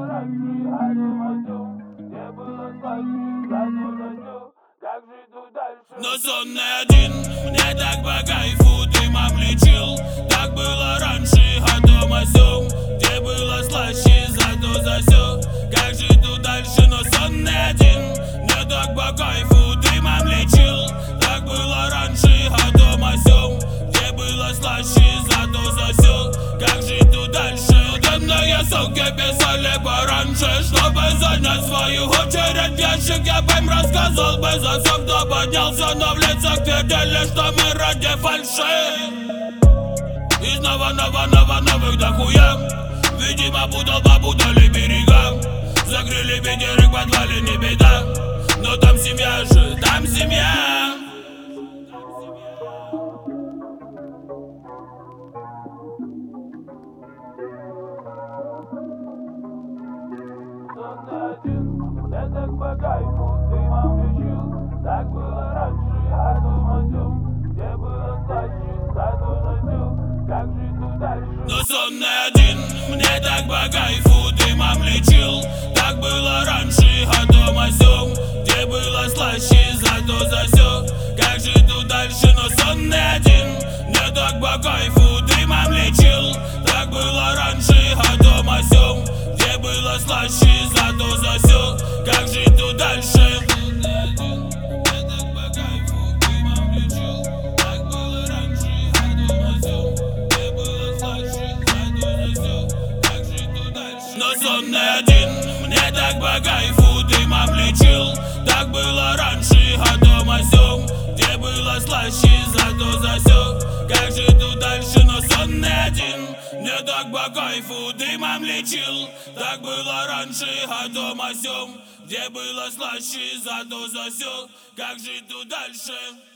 раньше, а дома сём, где было слаще, зато за всё, как жить тут дальше. Но сонный один, мне так по кайфу дымом лечил. Так было раньше, а дома сём, где было слаще, зато за всё, как жить тут дальше. Но сонный один, мне так по кайфу дымом лечил. Так было раньше, а дома сём, где было слаще, зато за всё, как жить тут дальше. Темные суки писали пораньше, чтобы занять свою очередь в ящик. Я бы им рассказал бы за всё, кто поднялся, но в лицах твердили, что мы ради фальши. И снова новых дохуя. Видимо, путал попутали берега. Закрыли пятерых в подвале, не беда. Но там семья же, там семья. Сонный один, мне так по кайфу дымом лечил. Так было раньше, а дома сём, где было слаще, зато за всё, как жить тут дальше. Но сонный один, мне так по кайфу дымом лечил. Так было раньше, а дома сём, где было слаще, зато за всё, как жить тут дальше. Но сонный один, мне так по кайфу дымом лечил. Так было раньше, а дома сём, где было слаще, зато за всё, как жить тут дальше. Но сонный один, мне так по кайфу дымом лечил. Так было раньше, а дома сём, где было слаще, зато за всё, как жить тут дальше. Но сонный один, мне так по кайфу дымом лечил. Так было раньше, а дома сём, где было слаще, зато за всё, как жить тут дальше.